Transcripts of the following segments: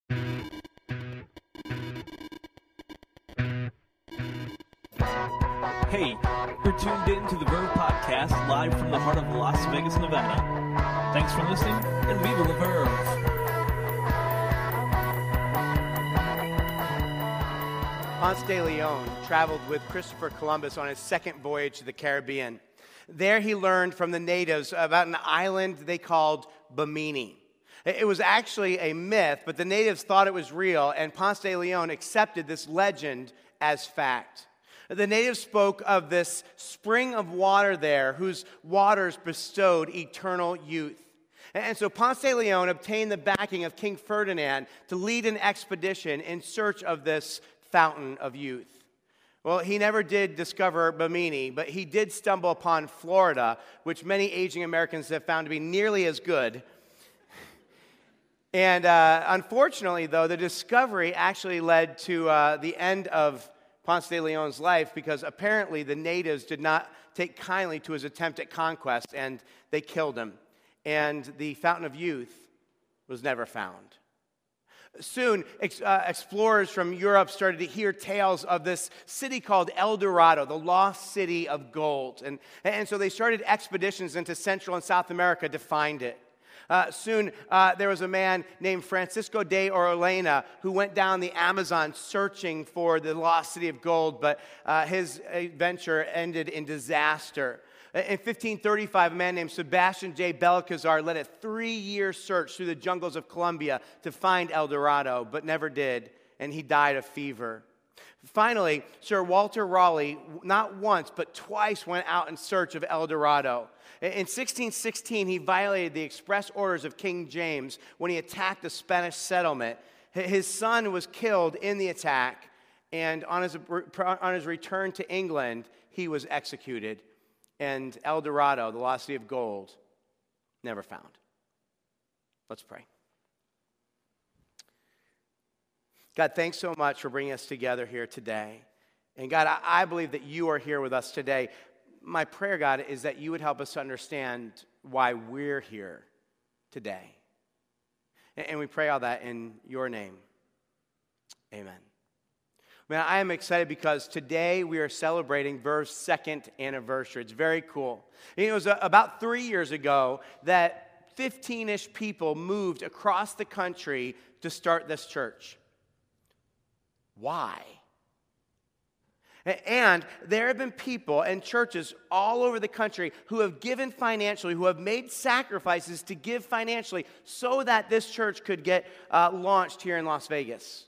Hey, you're tuned in to the Verve Podcast live from the heart of Las Vegas, Nevada. Thanks for listening, and viva la Verve! Ponce de Leon traveled with Christopher Columbus on his second voyage to the Caribbean. There he learned from the natives about an island they called Bimini. It was actually a myth, but the natives thought it was real, and Ponce de Leon accepted this legend as fact. The natives spoke of this spring of water there, whose waters bestowed eternal youth. And so Ponce de Leon obtained the backing of King Ferdinand to lead an expedition in search of this fountain of youth. Well, he never did discover Bimini, but he did stumble upon Florida, which many aging Americans have found to be nearly as good. And unfortunately, though, the discovery actually led to the end of Ponce de Leon's life, because apparently the natives did not take kindly to his attempt at conquest, and they killed him. And the Fountain of Youth was never found. Soon, explorers from Europe started to hear tales of this city called El Dorado, the lost city of gold. And so they started expeditions into Central and South America to find it. Soon, there was a man named Francisco de Orellana who went down the Amazon searching for the lost city of gold, but his adventure ended in disaster. In 1535, a man named Sebastian J. Belalcazar led a 3-year search through the jungles of Colombia to find El Dorado, but never did, and he died of fever. Finally, Sir Walter Raleigh, not once, but twice went out in search of El Dorado. In 1616, he violated the express orders of King James when he attacked a Spanish settlement. His son was killed in the attack, and on his return to England, he was executed. And El Dorado, the lost city of gold, never found. Let's pray. God, thanks so much for bringing us together here today. And God, I believe that you are here with us today. My prayer, God, is that you would help us to understand why we're here today. And we pray all that in your name. Amen. Man, I am excited because today we are celebrating Verve's second anniversary. It's very cool. It was about 3 years ago that 15-ish people moved across the country to start this church. Why? And there have been people and churches all over the country who have given financially, who have made sacrifices to give financially so that this church could get launched here in Las Vegas.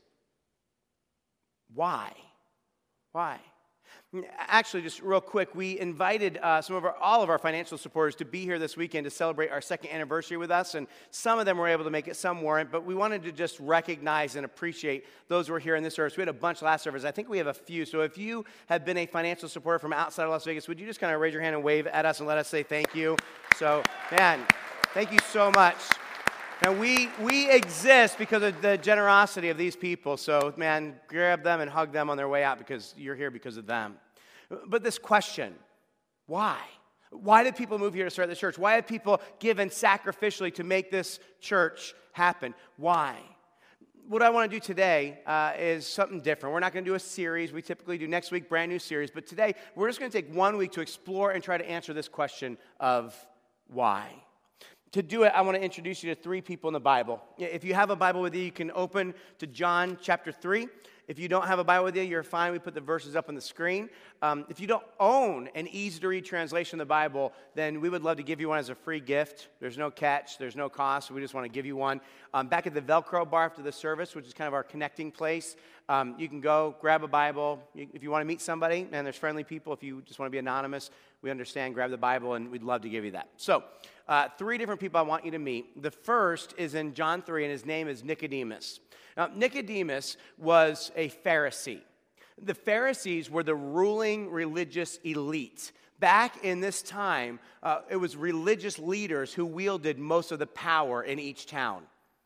Why? Why? Actually, just real quick, we invited all of our financial supporters to be here this weekend to celebrate our second anniversary with us, and some of them were able to make it, some weren't, but we wanted to just recognize and appreciate those who were here in this service. We had a bunch last service. I think we have a few. So if you have been a financial supporter from outside of Las Vegas, would you just kind of raise your hand and wave at us and let us say thank you? So, man, thank you so much. And we exist because of the generosity of these people. So, man, grab them and hug them on their way out because you're here because of them. But this question, why? Why did people move here to start the church? Why have people given sacrificially to make this church happen? Why? What I want to do today is something different. We're not going to do a series. We typically do next week, brand new series. But today, we're just going to take 1 week to explore and try to answer this question of why. To do it, I want to introduce you to 3 people in the Bible. If you have a Bible with you, you can open to John chapter 3. If you don't have a Bible with you, you're fine. We put the verses up on the screen. If you don't own an easy-to-read translation of the Bible, then we would love to give you one as a free gift. There's no catch. There's no cost. We just want to give you one. Back at the Velcro bar after the service, which is kind of our connecting place, you can go grab a Bible. If you want to meet somebody, and there's friendly people. If you just want to be anonymous, we understand. Grab the Bible, and we'd love to give you that. So, 3 different people I want you to meet. The first is in John 3, and his name is Nicodemus. Now, Nicodemus was a Pharisee. The Pharisees were the ruling religious elite. Back in this time, it was religious leaders who wielded most of the power in each town.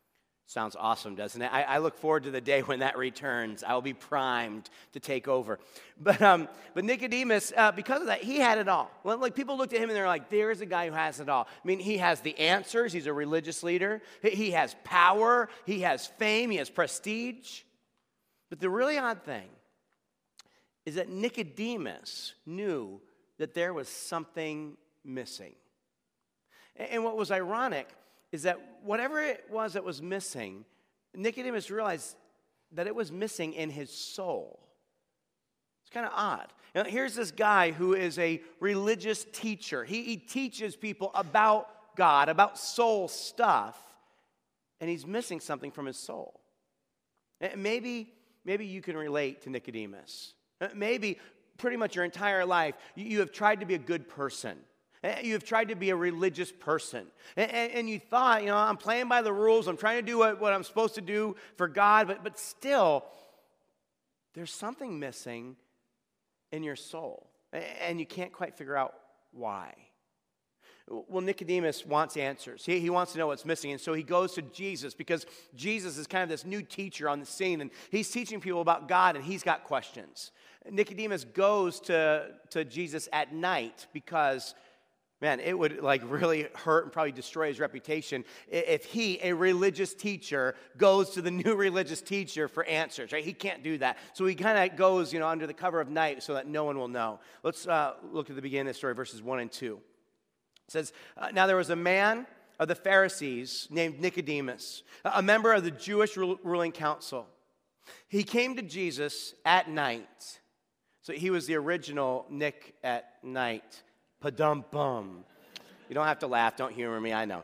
Sounds awesome, doesn't it? I look forward to the day when that returns. I will be primed to take over. But Nicodemus, because of that, he had it all. Like, people looked at him and they're like, there's a guy who has it all. I mean, he has the answers. He's a religious leader. He has power. He has fame. He has prestige. But the really odd thing is that Nicodemus knew that there was something missing. And what was ironic is that whatever it was that was missing, Nicodemus realized that it was missing in his soul. It's kind of odd. You know, here's this guy who is a religious teacher. He teaches people about God, about soul stuff, and he's missing something from his soul. And maybe you can relate to Nicodemus. Maybe pretty much your entire life you have tried to be a good person. You have tried to be a religious person. And you thought, I'm playing by the rules. I'm trying to do what I'm supposed to do for God. But still, there's something missing in your soul. And you can't quite figure out why. Well, Nicodemus wants answers. He wants to know what's missing. And so he goes to Jesus because Jesus is kind of this new teacher on the scene. And he's teaching people about God, and he's got questions. Nicodemus goes to Jesus at night because, man, it would really hurt and probably destroy his reputation if he, a religious teacher, goes to the new religious teacher for answers, right? He can't do that. So he kind of goes, under the cover of night so that no one will know. Let's look at the beginning of the story, verses 1 and 2. It says, now there was a man of the Pharisees named Nicodemus, a member of the Jewish ruling council. He came to Jesus at night. So he was the original Nick at night. Pa-dum-bum. You don't have to laugh. Don't humor me. I know.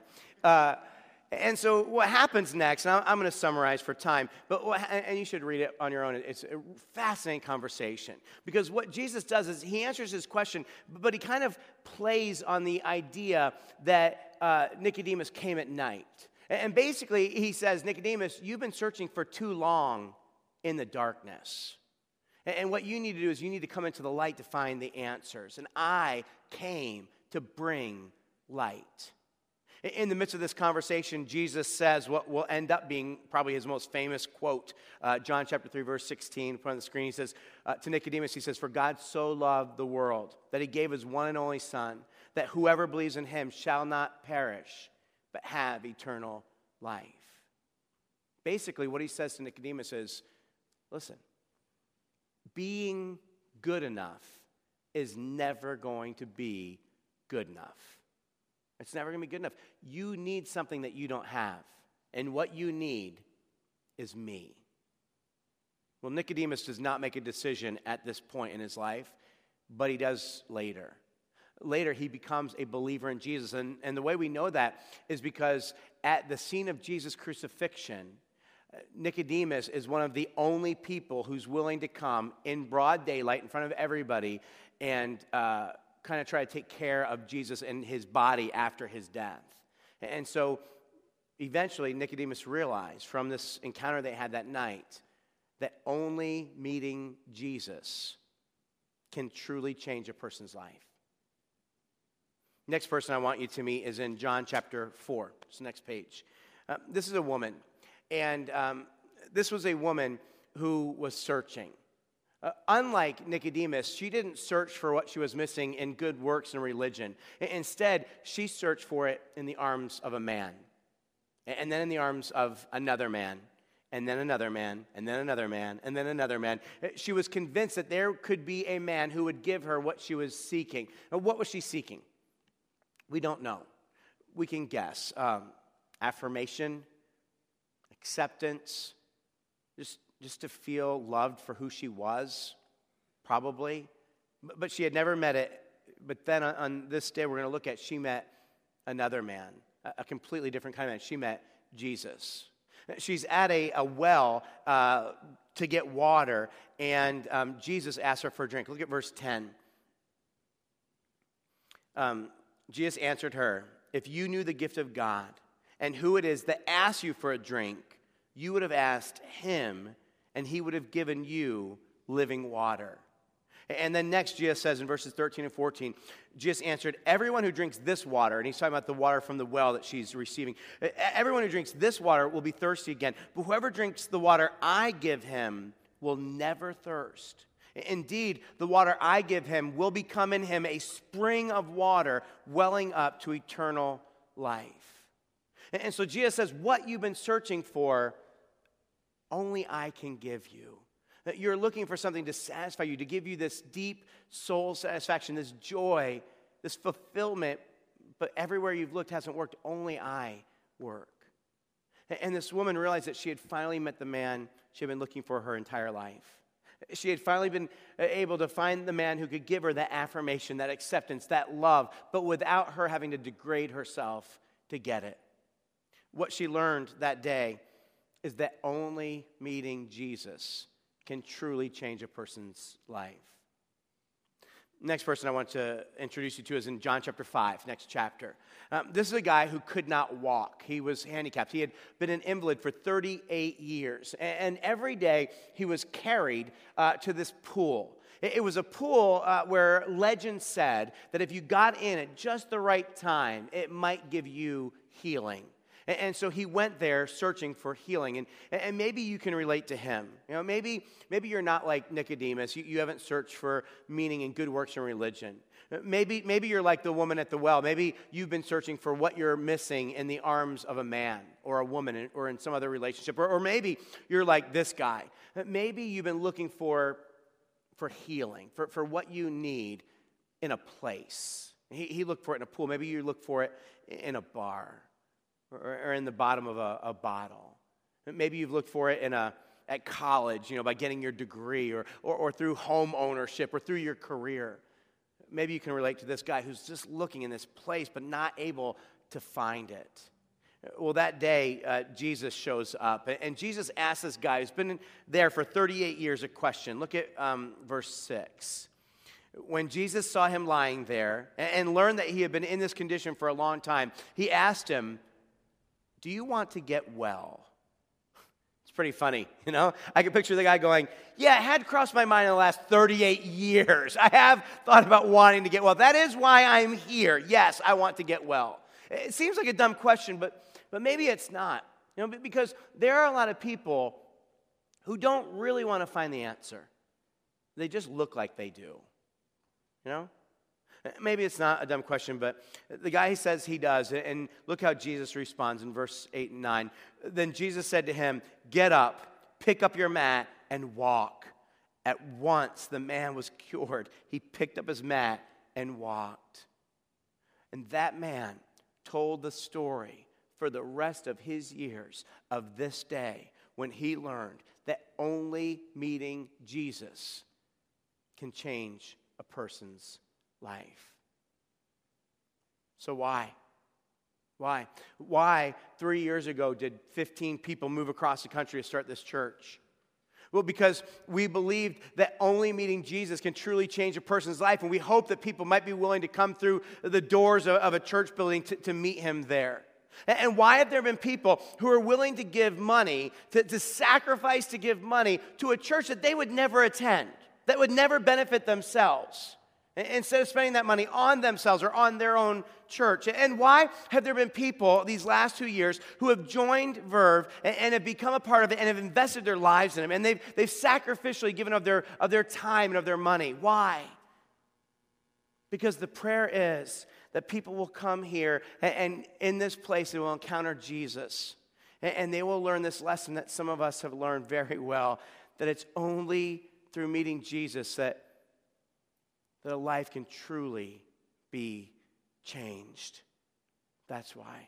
And so what happens next, and I'm going to summarize for time, and you should read it on your own. It's a fascinating conversation. Because what Jesus does is he answers his question, but he kind of plays on the idea that Nicodemus came at night. And basically he says, Nicodemus, you've been searching for too long in the darkness. And what you need to do is you need to come into the light to find the answers. And I came to bring light. In the midst of this conversation, Jesus says what will end up being probably his most famous quote. John chapter 3, verse 16, in front of the screen. He says to Nicodemus, he says, for God so loved the world that he gave his one and only Son, that whoever believes in him shall not perish, but have eternal life. Basically, what he says to Nicodemus is, listen, being good enough is never going to be good enough. It's never going to be good enough. You need something that you don't have. And what you need is me. Well, Nicodemus does not make a decision at this point in his life, but he does later. Later, he becomes a believer in Jesus. And the way we know that is because at the scene of Jesus' crucifixion, Nicodemus is one of the only people who's willing to come in broad daylight in front of everybody and kind of try to take care of Jesus and his body after his death. And so eventually Nicodemus realized from this encounter they had that night that only meeting Jesus can truly change a person's life. Next person I want you to meet is in John chapter 4. It's the next page. This is a woman. And this was a woman who was searching. Unlike Nicodemus, she didn't search for what she was missing in good works and religion. Instead, she searched for it in the arms of a man, and then in the arms of another man, and then another man, and then another man, and then another man. She was convinced that there could be a man who would give her what she was seeking. Now, what was she seeking? We don't know. We can guess. Affirmation, acceptance, just to feel loved for who she was, probably. But she had never met it. But then on this day we're going to look at, she met another man, a completely different kind of man. She met Jesus. She's at a well to get water, and Jesus asked her for a drink. Look at verse 10. Jesus answered her, if you knew the gift of God and who it is that asks you for a drink, you would have asked him, and he would have given you living water. And then next, Jesus says in verses 13 and 14, Jesus answered, everyone who drinks this water, and he's talking about the water from the well that she's receiving, everyone who drinks this water will be thirsty again. But whoever drinks the water I give him will never thirst. Indeed, the water I give him will become in him a spring of water welling up to eternal life. And so Jesus says, what you've been searching for, only I can give you. That you're looking for something to satisfy you, to give you this deep soul satisfaction, this joy, this fulfillment, but everywhere you've looked hasn't worked. Only I work. And this woman realized that she had finally met the man she had been looking for her entire life. She had finally been able to find the man who could give her that affirmation, that acceptance, that love, but without her having to degrade herself to get it. What she learned that day is that only meeting Jesus can truly change a person's life. Next person I want to introduce you to is in John chapter 5, next chapter. This is a guy who could not walk. He was handicapped. He had been an invalid for 38 years. And every day he was carried to this pool. It was a pool where legend said that if you got in at just the right time, it might give you healing. And so he went there searching for healing. And maybe you can relate to him. You know, maybe you're not like Nicodemus. You haven't searched for meaning and good works in religion. Maybe you're like the woman at the well. Maybe you've been searching for what you're missing in the arms of a man or a woman or in some other relationship. Or maybe you're like this guy. Maybe you've been looking for healing, for what you need in a place. He looked for it in a pool. Maybe you look for it in a bar. Or in the bottom of a bottle. Maybe you've looked for it at college, by getting your degree or through home ownership or through your career. Maybe you can relate to this guy who's just looking in this place but not able to find it. Well, that day, Jesus shows up. And Jesus asks this guy who's been there for 38 years a question. Look at verse 6. When Jesus saw him lying there and learned that he had been in this condition for a long time, he asked him, do you want to get well? It's pretty funny, I can picture the guy going, yeah, it had crossed my mind in the last 38 years. I have thought about wanting to get well. That is why I'm here. Yes, I want to get well. It seems like a dumb question, but maybe it's not. Because there are a lot of people who don't really want to find the answer. They just look like they do. Maybe it's not a dumb question, but the guy he says he does, and look how Jesus responds in verse 8 and 9. Then Jesus said to him, get up, pick up your mat, and walk. At once the man was cured. He picked up his mat and walked. And that man told the story for the rest of his years of this day when he learned that only meeting Jesus can change a person's life. So why? Why 3 years ago did 15 people move across the country to start this church? Well, because we believed that only meeting Jesus can truly change a person's life, and we hope that people might be willing to come through the doors of a church building to meet him there. And why have there been people who are willing to give money, to sacrifice to give money to a church that they would never attend, that would never benefit themselves? Instead of spending that money on themselves or on their own church. And why have there been people these last 2 years who have joined Verve and have become a part of it and have invested their lives in it, and they've sacrificially given of their time and of their money? Why? Because the prayer is that people will come here and in this place they will encounter Jesus. And they will learn this lesson that some of us have learned very well, that it's only through meeting Jesus that a life can truly be changed. That's why.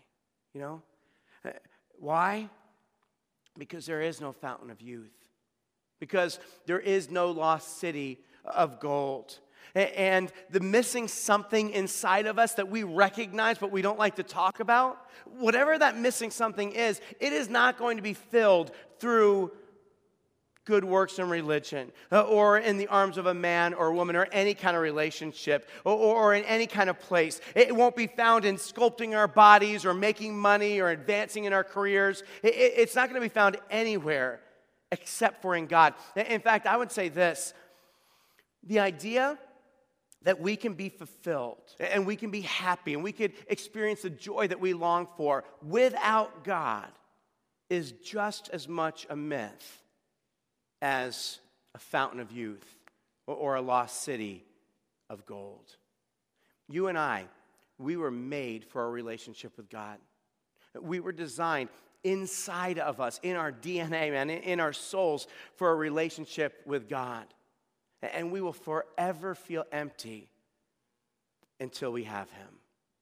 Why? Because there is no fountain of youth. Because there is no lost city of gold. And the missing something inside of us that we recognize but we don't like to talk about, whatever that missing something is, it is not going to be filled through good works in religion, or in the arms of a man or a woman, or any kind of relationship, or in any kind of place. It won't be found in sculpting our bodies, or making money, or advancing in our careers. It's not going to be found anywhere except for in God. In fact, I would say this. The idea that we can be fulfilled and we can be happy and we could experience the joy that we long for without God is just as much a myth as a fountain of youth or a lost city of gold. You and I, we were made for a relationship with God. We were designed inside of us, in our DNA, man, in our souls, for a relationship with God. And we will forever feel empty until we have Him.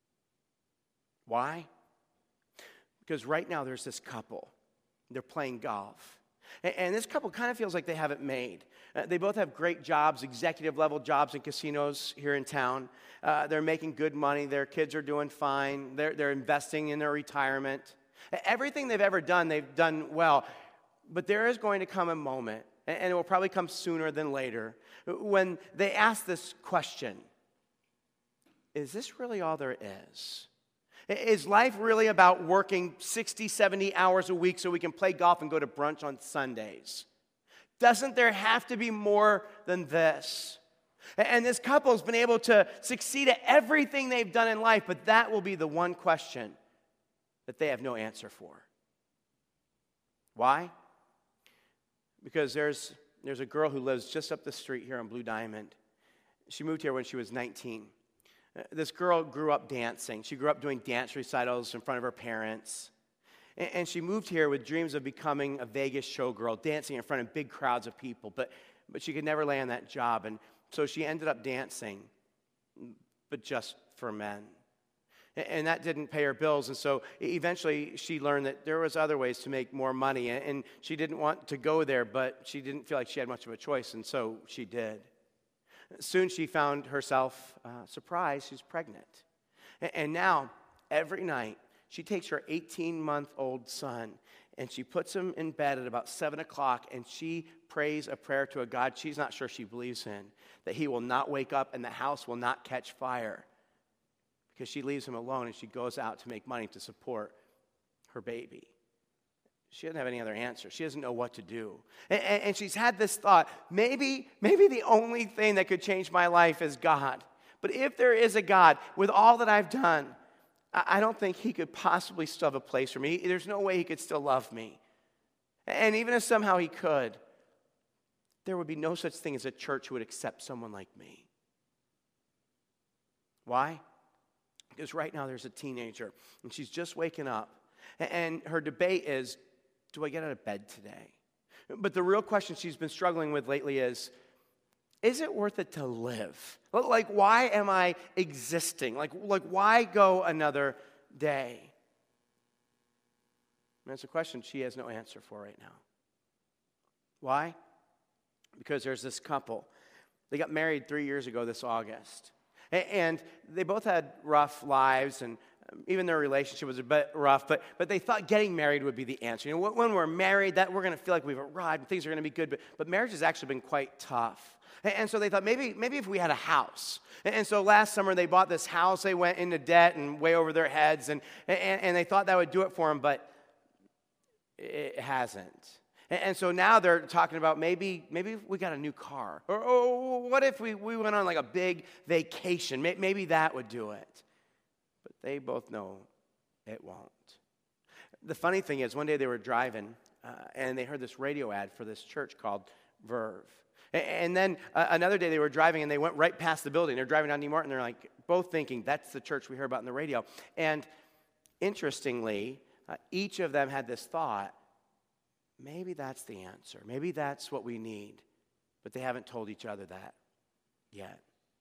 Why? Because right now there's this couple. They're playing golf. And this couple kind of feels like they have it made. They both have great jobs, executive level jobs in casinos here in town. They're making good money. Their kids are doing fine. They're investing in their retirement. Everything they've ever done, they've done well. But there is going to come a moment, and it will probably come sooner than later, when they ask this question: is this really all there is? Is life really about working 60, 70 hours a week so we can play golf and go to brunch on Sundays? Doesn't there have to be more than this? And this couple has been able to succeed at everything they've done in life, but that will be the one question that they have no answer for. Why? Because there's a girl who lives just up the street here on Blue Diamond. She moved here when she was 19. This girl grew up dancing. She grew up doing dance recitals in front of her parents. And she moved here with dreams of becoming a Vegas showgirl, dancing in front of big crowds of people. But she could never land that job. And so she ended up dancing, but just for men. And that didn't pay her bills. And so eventually she learned that there was other ways to make more money. And she didn't want to go there, but she didn't feel like she had much of a choice. And so she did. Soon she found herself surprised she's pregnant. And now, every night, she takes her 18-month-old son and she puts him in bed at about 7 o'clock and she prays a prayer to a God she's not sure she believes in, that he will not wake up and the house will not catch fire, because she leaves him alone and she goes out to make money to support her baby. She doesn't have any other answer. She doesn't know what to do. And she's had this thought, maybe the only thing that could change my life is God. But if there is a God, with all that I've done, I don't think he could possibly still have a place for me. There's no way he could still love me. And even if somehow he could, there would be no such thing as a church who would accept someone like me. Why? Because right now there's a teenager, and she's just waking up. And her debate is, do I get out of bed today? But the real question she's been struggling with lately is it worth it to live? Like, why am I existing? Like why go another day? And that's a question she has no answer for right now. Why? Because there's this couple. They got married 3 years ago this August. And they both had rough lives, and even their relationship was a bit rough, but they thought getting married would be the answer. You know, when we're married, that we're going to feel like we've arrived and things are going to be good, but marriage has actually been quite tough. And so they thought, maybe if we had a house. And so last summer they bought this house. They went into debt and way over their heads, and they thought that would do it for them, but it hasn't. And so now they're talking about maybe we got a new car. Or what if we went on like a big vacation? Maybe that would do it. But they both know it won't. The funny thing is, one day they were driving, and they heard this radio ad for this church called Verve. And then another day they were driving, and they went right past the building. They're driving down New Martin. They're like both thinking, that's the church we heard about in the radio. And interestingly, each of them had this thought, maybe that's the answer. Maybe that's what we need. But they haven't told each other that yet.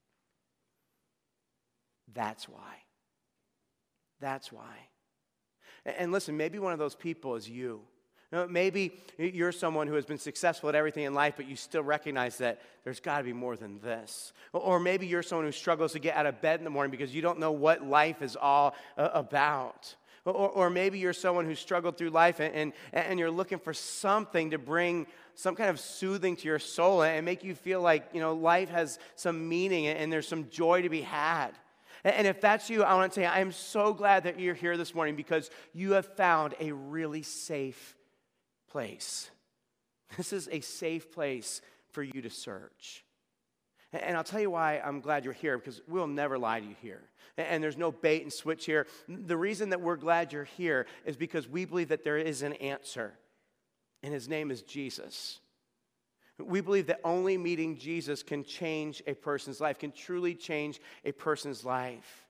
That's why. That's why. And listen, maybe one of those people is you. Maybe you're someone who has been successful at everything in life, but you still recognize that there's got to be more than this. Or maybe you're someone who struggles to get out of bed in the morning because you don't know what life is all about. Or maybe you're someone who struggled through life and you're looking for something to bring some kind of soothing to your soul and make you feel like, life has some meaning and there's some joy to be had. And if that's you, I want to say I am so glad that you're here this morning because you have found a really safe place. This is a safe place for you to search. And I'll tell you why I'm glad you're here, because we'll never lie to you here. And there's no bait and switch here. The reason that we're glad you're here is because we believe that there is an answer, and his name is Jesus. We believe that only meeting Jesus can change a person's life, can truly change a person's life.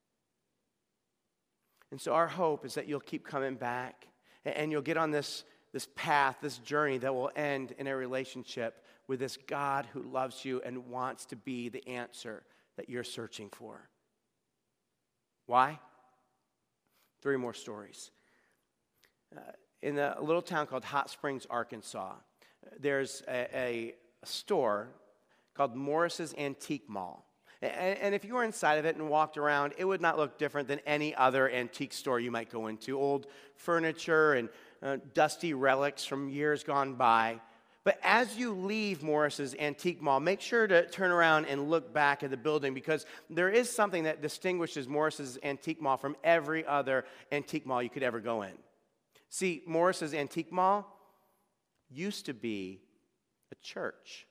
And so our hope is that you'll keep coming back, and you'll get on this path, this journey that will end in a relationship with this God who loves you and wants to be the answer that you're searching for. Why? 3 more stories. In a little town called Hot Springs, Arkansas, there's a store called Morris's Antique Mall. And if you were inside of it and walked around, it would not look different than any other antique store you might go into. Old furniture and dusty relics from years gone by. But as you leave Morris's Antique Mall, make sure to turn around and look back at the building, because there is something that distinguishes Morris's Antique Mall from every other antique mall you could ever go in. See, Morris's Antique Mall used to be a church.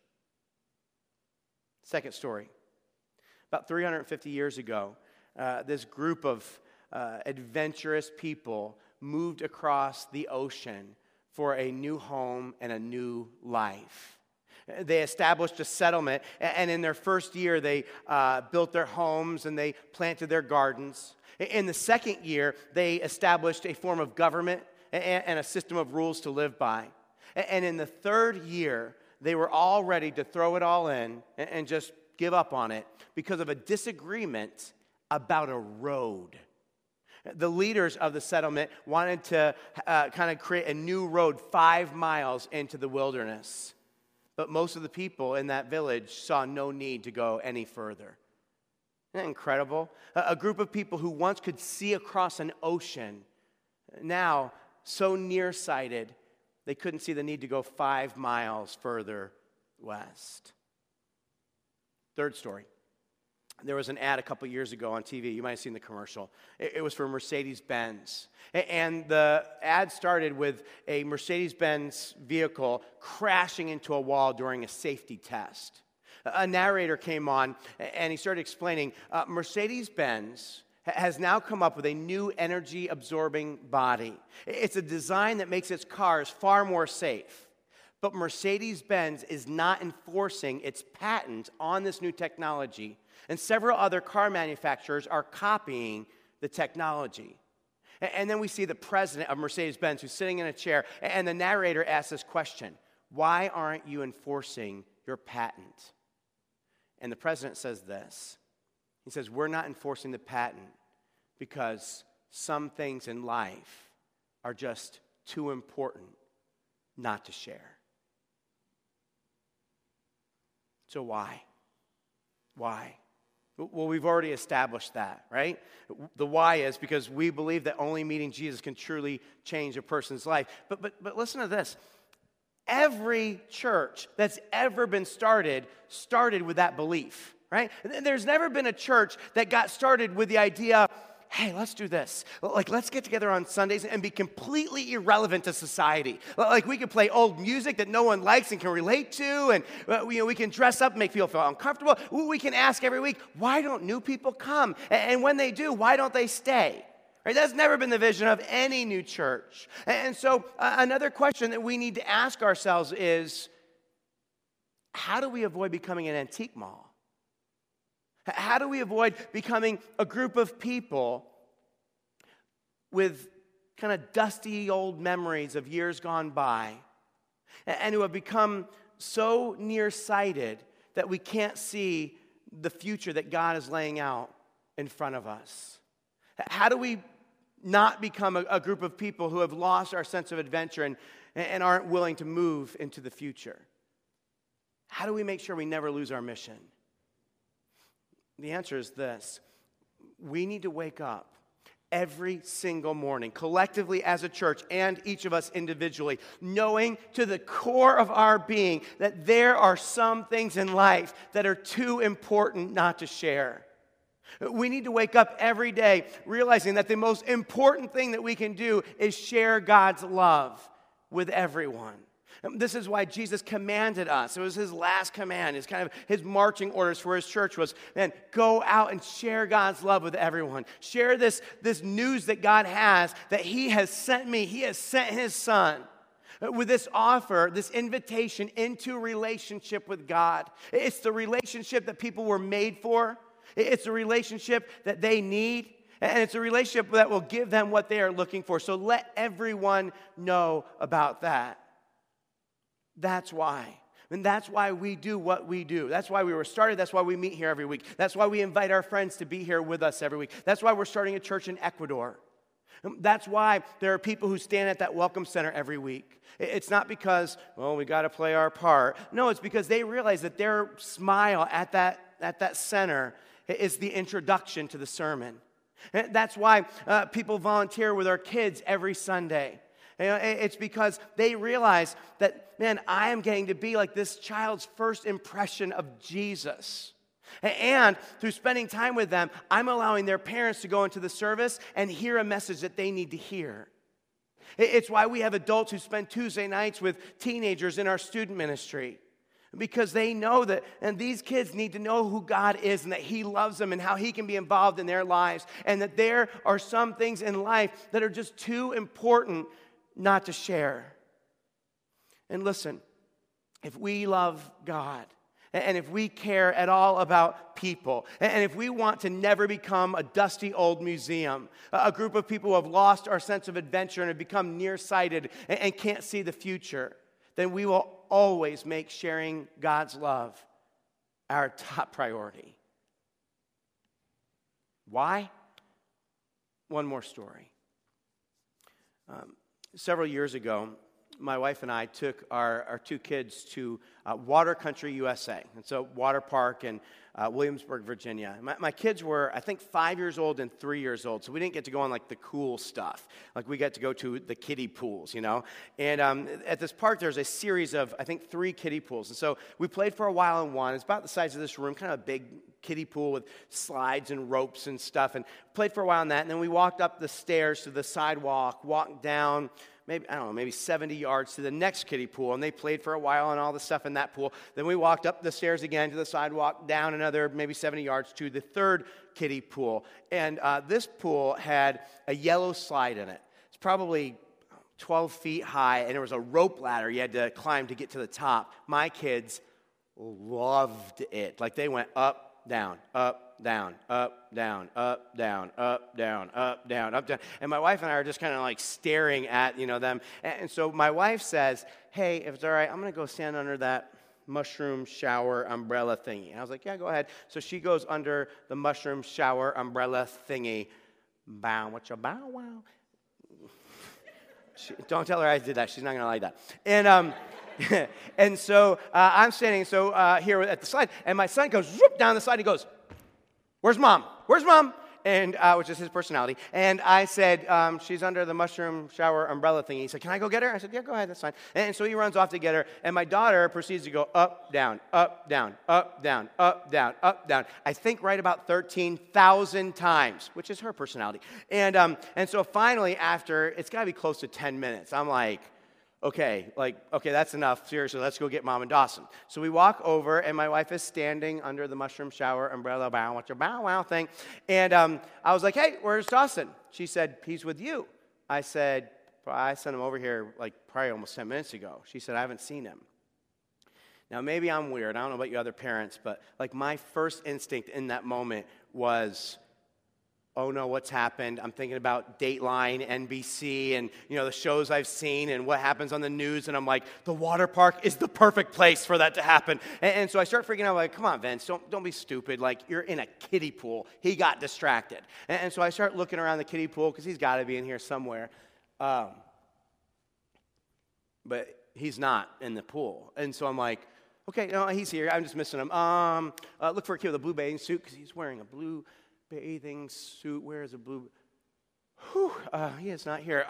Second story. About 350 years ago, this group of adventurous people moved across the ocean for a new home and a new life. They established a settlement, and in their first year, they built their homes and they planted their gardens. In the second year, they established a form of government and a system of rules to live by. And in the third year, they were all ready to throw it all in and just give up on it because of a disagreement about a road. The leaders of the settlement wanted to kind of create a new road 5 miles into the wilderness. But most of the people in that village saw no need to go any further. Isn't that incredible? A group of people who once could see across an ocean, now so nearsighted, they couldn't see the need to go 5 miles further west. Third story. There was an ad a couple years ago on TV. You might have seen the commercial. It was for Mercedes-Benz. And the ad started with a Mercedes-Benz vehicle crashing into a wall during a safety test. A narrator came on, and he started explaining, Mercedes-Benz has now come up with a new energy-absorbing body. It's a design that makes its cars far more safe. But Mercedes-Benz is not enforcing its patent on this new technology, and several other car manufacturers are copying the technology. And then we see the president of Mercedes-Benz who's sitting in a chair, and the narrator asks this question: why aren't you enforcing your patent? And the president says this. He says, we're not enforcing the patent because some things in life are just too important not to share. So why? Why? Well, we've already established that, right? The why is because we believe that only meeting Jesus can truly change a person's life. But listen to this. Every church that's ever been started with that belief, right? There's never been a church that got started with the idea, hey, let's do this. Like, let's get together on Sundays and be completely irrelevant to society. Like, we can play old music that no one likes and can relate to, and we can dress up and make people feel uncomfortable. We can ask every week, why don't new people come? And when they do, why don't they stay? Right? That's never been the vision of any new church. And so another question that we need to ask ourselves is, how do we avoid becoming an antique mall? How do we avoid becoming a group of people with kind of dusty old memories of years gone by and who have become so nearsighted that we can't see the future that God is laying out in front of us? How do we not become a group of people who have lost our sense of adventure and aren't willing to move into the future? How do we make sure we never lose our mission? The answer is this. We need to wake up every single morning, collectively as a church and each of us individually, knowing to the core of our being that there are some things in life that are too important not to share. We need to wake up every day realizing that the most important thing that we can do is share God's love with everyone. This is why Jesus commanded us. It was his last command. It's kind of his marching orders for his church was, man, go out and share God's love with everyone. Share this news that God has, that he has sent me. He has sent his son with this offer, this invitation into relationship with God. It's the relationship that people were made for. It's a relationship that they need. And it's a relationship that will give them what they are looking for. So let everyone know about that. That's why. And that's why we do what we do. That's why we were started. That's why we meet here every week. That's why we invite our friends to be here with us every week. That's why we're starting a church in Ecuador. That's why there are people who stand at that welcome center every week. It's not because, well, we got to play our part. No, it's because they realize that their smile at that center is the introduction to the sermon. That's why people volunteer with our kids every Sunday. It's because they realize that, man, I am getting to be like this child's first impression of Jesus. And through spending time with them, I'm allowing their parents to go into the service and hear a message that they need to hear. It's why we have adults who spend Tuesday nights with teenagers in our student ministry. Because they know that, and these kids need to know who God is and that he loves them and how he can be involved in their lives. And that there are some things in life that are just too important not to share. And listen, if we love God, and if we care at all about people, and if we want to never become a dusty old museum, a group of people who have lost our sense of adventure and have become nearsighted and can't see the future, then we will always make sharing God's love our top priority. Why? One more story. Several years ago, my wife and I took our two kids to Water Country, USA. It's a water park in Williamsburg, Virginia. My kids were, I think, 5 years old and 3 years old, so we didn't get to go on, like, the cool stuff. Like, we got to go to the kiddie pools, And at this park, there's a series of, I think, 3 kiddie pools. And so we played for a while in one. It's about the size of this room, kind of a big kiddie pool with slides and ropes and stuff, and played for a while in that. And then we walked up the stairs to the sidewalk, walked down maybe 70 yards to the next kiddie pool, and they played for a while on all the stuff in that pool. Then we walked up the stairs again to the sidewalk, down another maybe 70 yards to the third kiddie pool. And this pool had a yellow slide in it. It's probably 12 feet high, and there was a rope ladder you had to climb to get to the top. My kids loved it. Like, they went up, down, up, down, up, down, up, down, up, down, up, down, up, down. And my wife and I are just kind of like staring at, them. And so my wife says, hey, if it's all right, I'm going to go stand under that mushroom shower umbrella thingy. And I was like, yeah, go ahead. So she goes under the mushroom shower umbrella thingy. Bow, what you bow, wow. Don't tell her I did that. She's not going to like that. And and so I'm standing here at the slide, and my son goes whoop, down the slide. He goes, "Where's Mom? Where's Mom?" And which is his personality. And I said, "She's under the mushroom shower umbrella thingy." He said, "Can I go get her?" I said, "Yeah, go ahead. That's fine." And so he runs off to get her, and my daughter proceeds to go up, down, up, down, up, down, up, down, up, down. I think right about 13,000 times, which is her personality. And so finally, after it's got to be close to 10 minutes, I'm like, okay, that's enough. Seriously, let's go get Mom and Dawson. So we walk over, and my wife is standing under the mushroom shower umbrella, bow, what's your bow, wow thing. And I was like, hey, where's Dawson? She said, he's with you. I said, I sent him over here like probably almost 10 minutes ago. She said, I haven't seen him. Now, maybe I'm weird. I don't know about you other parents, but like my first instinct in that moment was, oh no, what's happened? I'm thinking about Dateline, NBC, and the shows I've seen and what happens on the news, and I'm like, the water park is the perfect place for that to happen. And so I start freaking out, like, come on, Vince, don't be stupid. Like, you're in a kiddie pool. He got distracted. And so I start looking around the kiddie pool because he's got to be in here somewhere. But he's not in the pool. And so I'm like, okay, no, he's here. I'm just missing him. Look for a kid with a blue bathing suit because he's wearing a blue bathing suit. Where is a blue? He is not here.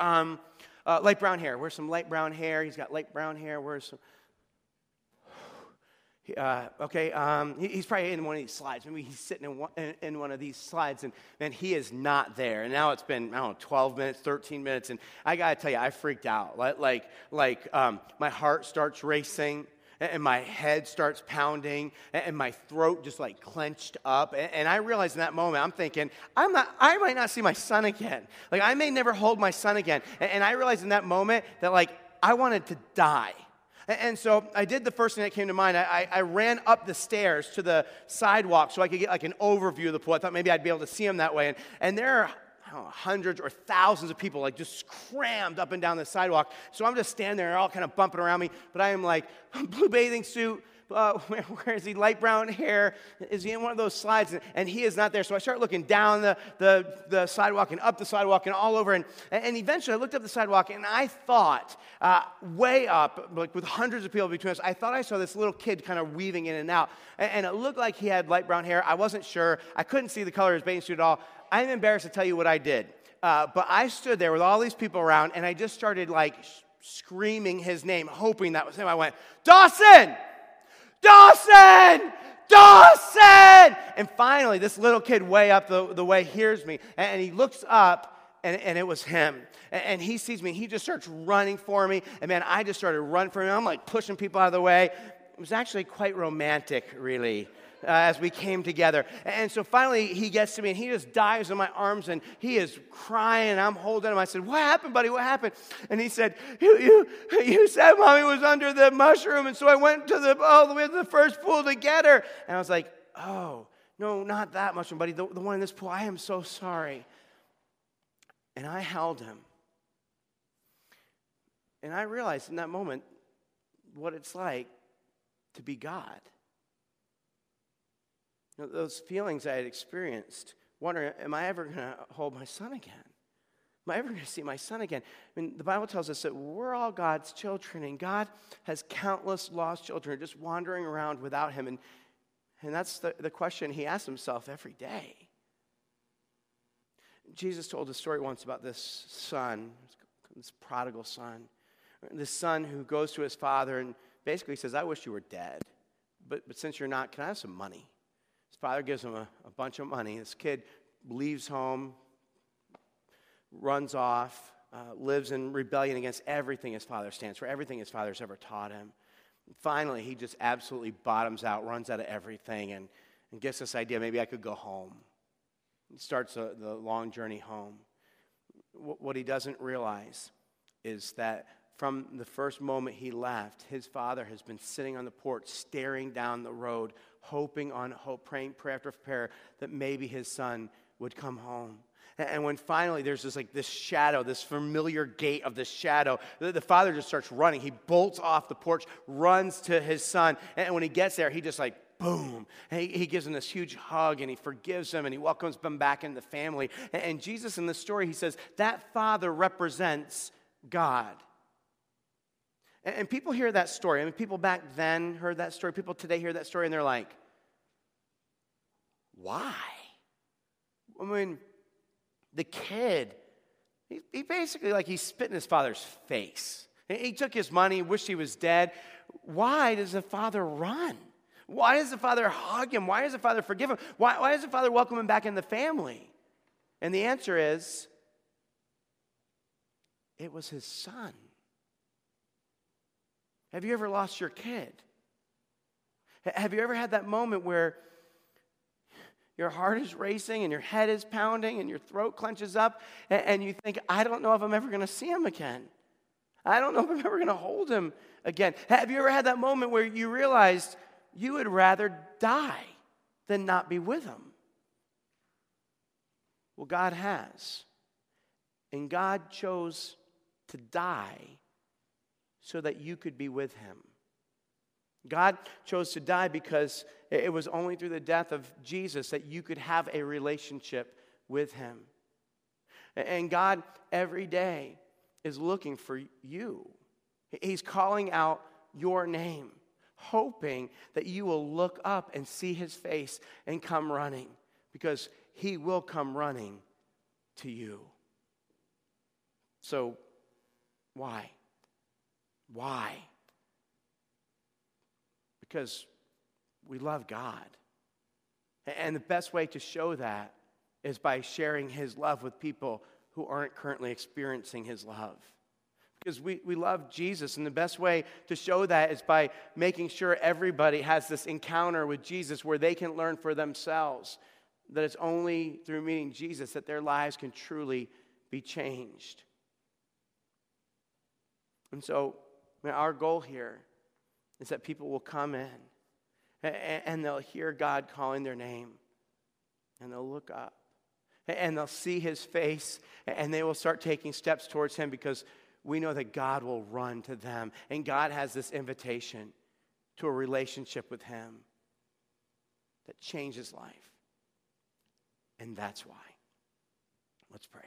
Light brown hair. Where's some light brown hair? He's got light brown hair. Where's some? He's probably in one of these slides. Maybe he's sitting in one of these slides, and he is not there. And now it's been, 12 minutes, 13 minutes, and I got to tell you, I freaked out. My heart starts racing, and my head starts pounding, and my throat just like clenched up. And I realized in that moment, I'm thinking, I might not see my son again. Like, I may never hold my son again. And I realized in that moment that, like, I wanted to die. And so I did the first thing that came to mind. I ran up the stairs to the sidewalk so I could get like an overview of the pool. I thought maybe I'd be able to see him that way. And there are hundreds or thousands of people like just crammed up and down the sidewalk. So I'm just standing there, all kind of bumping around me. But I am like, blue bathing suit. Where is he? Light brown hair. Is he in one of those slides? And he is not there. So I start looking down the sidewalk and up the sidewalk and all over. And eventually I looked up the sidewalk and I thought, way up, like with hundreds of people between us, I thought I saw this little kid kind of weaving in and out. And it looked like he had light brown hair. I wasn't sure. I couldn't see the color of his bathing suit at all. I'm embarrassed to tell you what I did. But I stood there with all these people around and I just started like screaming his name, hoping that was him. I went, Dawson! Dawson! Dawson! And finally, this little kid way up the way hears me. And he looks up, and it was him. And he sees me, and he just starts running for me. And man, I just started running for him. I'm like pushing people out of the way. It was actually quite romantic, really, as we came together. And so finally, he gets to me, and he just dives in my arms, and he is crying, and I'm holding him. I said, what happened, buddy? What happened? And he said, you said Mommy was under the mushroom, and so I went all the way to the first pool to get her. And I was like, oh, no, not that mushroom, buddy. The one in this pool. I am so sorry. And I held him. And I realized in that moment what it's like to be God. You know, those feelings I had experienced, wondering, am I ever going to hold my son again? Am I ever going to see my son again? I mean, the Bible tells us that we're all God's children, and God has countless lost children just wandering around without him. And that's the question he asks himself every day. Jesus told a story once about this son, this prodigal son, this son who goes to his father and basically says, I wish you were dead, but since you're not, can I have some money? His father gives him a bunch of money. This kid leaves home, runs off, lives in rebellion against everything his father stands for, everything his father's ever taught him. Finally, he just absolutely bottoms out, runs out of everything, and gets this idea, maybe I could go home. He starts the long journey home. What he doesn't realize is that from the first moment he left, his father has been sitting on the porch, staring down the road, hoping on hope, praying prayer after prayer that maybe his son would come home. And when finally there's this shadow, this familiar gate of this shadow, the father just starts running. He bolts off the porch, runs to his son, and when he gets there, he just like, boom. And he gives him this huge hug, and he forgives him, and he welcomes him back into the family. And Jesus in this story, he says, that father represents God. And people hear that story. I mean, people back then heard that story. People today hear that story, and they're like, why? I mean, the kid, he basically, like, he spit in his father's face. He took his money, wished he was dead. Why does the father run? Why does the father hug him? Why does the father forgive him? Why does the father welcome him back in the family? And the answer is, it was his son. Have you ever lost your kid? Have you ever had that moment where your heart is racing and your head is pounding and your throat clenches up and you think, I don't know if I'm ever going to see him again. I don't know if I'm ever going to hold him again. Have you ever had that moment where you realized you would rather die than not be with him? Well, God has. And God chose to die so that you could be with him. God chose to die because it was only through the death of Jesus that you could have a relationship with him. And God, every day, is looking for you. He's calling out your name, hoping that you will look up and see his face and come running, because he will come running to you. So, why? Why? Because we love God. And the best way to show that is by sharing his love with people who aren't currently experiencing his love. Because we love Jesus, and the best way to show that is by making sure everybody has this encounter with Jesus where they can learn for themselves that it's only through meeting Jesus that their lives can truly be changed. And so our goal here is that people will come in and they'll hear God calling their name, and they'll look up and they'll see his face, and they will start taking steps towards him, because we know that God will run to them, and God has this invitation to a relationship with him that changes life. And that's why. Let's pray.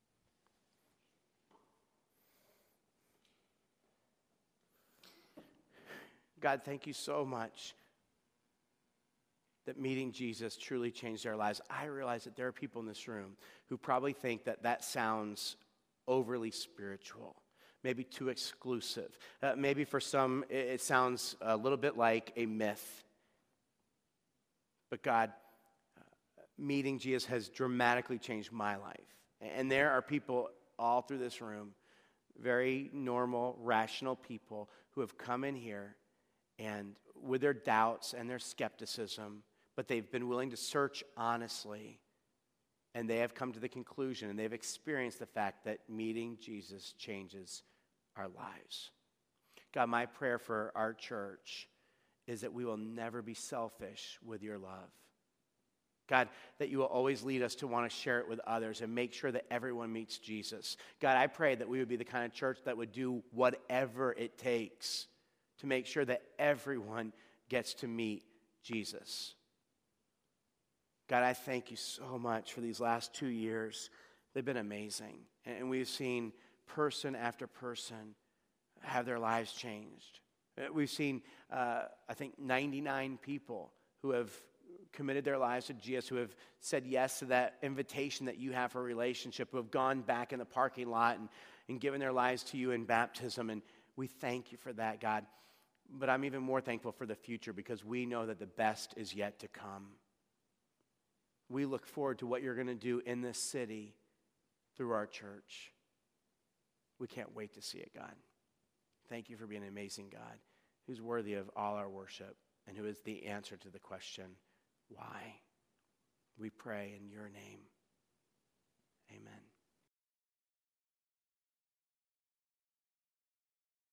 God, thank you so much that meeting Jesus truly changed their lives. I realize that there are people in this room who probably think that that sounds overly spiritual, maybe too exclusive. Maybe for some it sounds a little bit like a myth. But God, meeting Jesus has dramatically changed my life. And there are people all through this room, very normal, rational people who have come in here and with their doubts and their skepticism, but they've been willing to search honestly, and they have come to the conclusion, and they've experienced the fact that meeting Jesus changes our lives. God, my prayer for our church is that we will never be selfish with your love. God, that you will always lead us to want to share it with others and make sure that everyone meets Jesus. God, I pray that we would be the kind of church that would do whatever it takes to make sure that everyone gets to meet Jesus. God, I thank you so much for these last 2 years. They've been amazing. And we've seen person after person have their lives changed. We've seen, I think, 99 people who have committed their lives to Jesus, who have said yes to that invitation that you have for a relationship, who have gone back in the parking lot and given their lives to you in baptism. And we thank you for that, God. But I'm even more thankful for the future, because we know that the best is yet to come. We look forward to what you're going to do in this city through our church. We can't wait to see it, God. Thank you for being an amazing God who's worthy of all our worship and who is the answer to the question, why? We pray in your name. Amen.